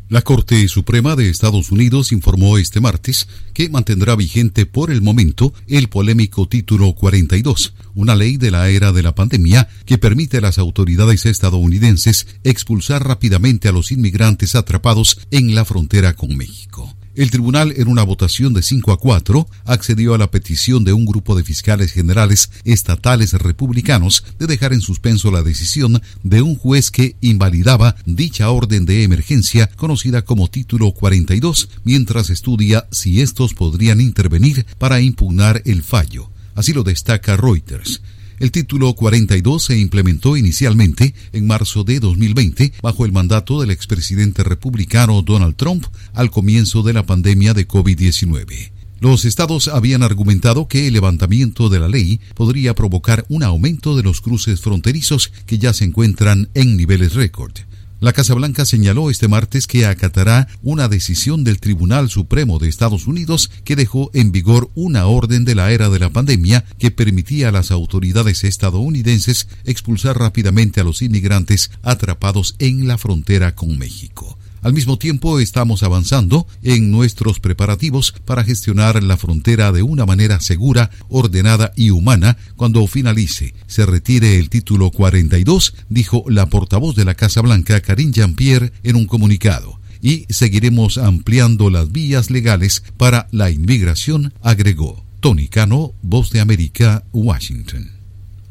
La Corte Suprema de Estados Unidos informó este martes que mantendrá vigente por el momento el polémico Título 42, una ley de la era de la pandemia que permite a las autoridades estadounidenses expulsar rápidamente a los inmigrantes atrapados en la frontera con México. El tribunal, en una votación de 5-4, accedió a la petición de un grupo de fiscales generales estatales republicanos de dejar en suspenso la decisión de un juez que invalidaba dicha orden de emergencia conocida como Título 42, mientras estudia si estos podrían intervenir para impugnar el fallo. Así lo destaca Reuters. El Título 42 se implementó inicialmente en marzo de 2020 bajo el mandato del expresidente republicano Donald Trump al comienzo de la pandemia de COVID-19. Los estados habían argumentado que el levantamiento de la ley podría provocar un aumento de los cruces fronterizos que ya se encuentran en niveles récord. La Casa Blanca señaló este martes que acatará una decisión del Tribunal Supremo de Estados Unidos que dejó en vigor una orden de la era de la pandemia que permitía a las autoridades estadounidenses expulsar rápidamente a los inmigrantes atrapados en la frontera con México. Al mismo tiempo, estamos avanzando en nuestros preparativos para gestionar la frontera de una manera segura, ordenada y humana cuando finalice, se retire el Título 42, dijo la portavoz de la Casa Blanca, Karine Jean-Pierre, en un comunicado. Y seguiremos ampliando las vías legales para la inmigración, agregó. Tony Cano, Voz de América, Washington.